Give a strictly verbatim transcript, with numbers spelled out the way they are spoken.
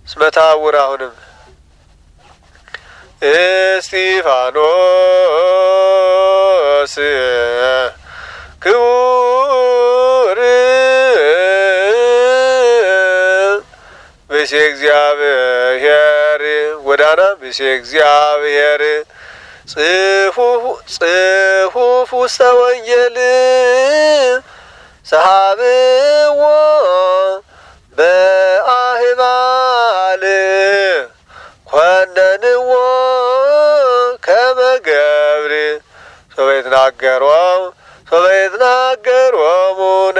ስመታውር አሁንም እስጢፋኖስ ክቡር ብእሴ እግዚአብሔር ጎዳና ብእሴ እግዚአብሔር ጽፉፍ ጽፉፍ ውስተ ወንጌል ሰሃብዎ በአህባል ኮነንዎ ከመ ገብር ሶበ ይትናገሮሙ ሶበ ይትናገሮሙ